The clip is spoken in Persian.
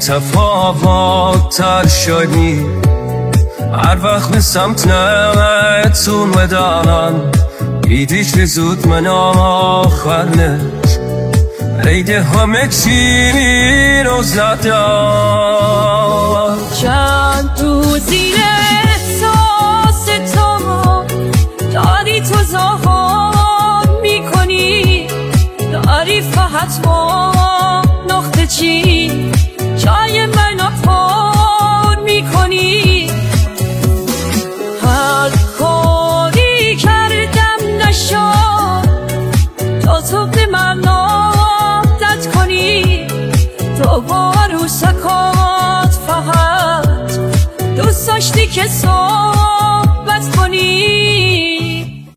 متفاوت‌تر شدی هر وقت به سمت نمتون بدانم دیدیش که زود من آخرنش ریده همه چی رو زدم چند روزی احساس تو داری تو ظاهر میکنی داری فقط با نقطه چی جای من پر میکنی هر کاری کردم نشد تا تو به من عادت کنی تو با عروسکات فقط دوست داشتی که